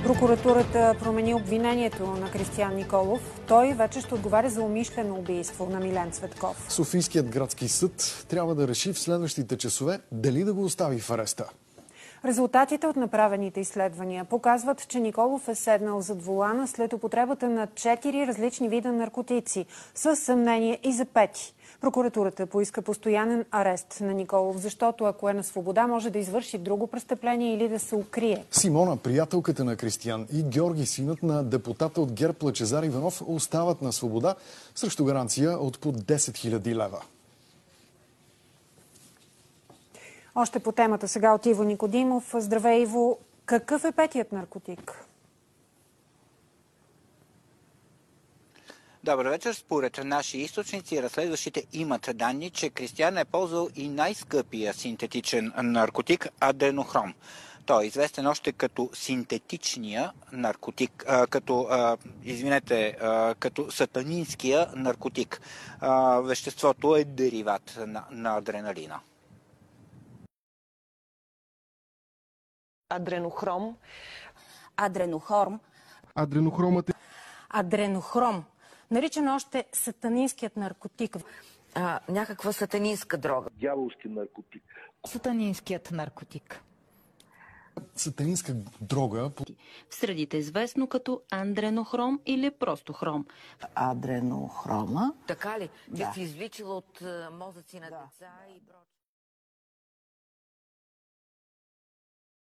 Прокуратурата промени обвинението на Кристиян Николов. Той вече ще отговаря за умишлено убийство на Милен Цветков. Софийският градски съд трябва да реши в следващите часове дали да го остави в ареста. Резултатите от направените изследвания показват, че Николов е седнал зад волана след употребата на 4 различни вида наркотици, с съмнение и за пети. Прокуратурата поиска постоянен арест на Николов, защото ако е на свобода, може да извърши друго престъпление или да се укрие. Симона, приятелката на Кристиян, и Георги, синът на депутата от ГЕРБ Лъчезар Иванов, остават на свобода срещу гаранция от по 10 000 лева. Още по темата сега от Иво Никодимов. Здравей, Иво. Какъв е петият наркотик? Добър вечер. Според наши източници, разследващите имат данни, че Кристиян е ползвал и най-скъпия синтетичен наркотик – адренохром. Той е известен още като синтетичния наркотик, като сатанинския наркотик. Веществото е дериват на адреналина. Адренохром. Адренохром. Наричан още сатанинският наркотик. Някаква сатанинска дрога. Дяволски наркотик. Сатанинският наркотик. Сатанинска дрога. В средите известно като андренохром или просто хром. Адренохрома. Така ли? Би се извличала от мозъци на деца и прочее.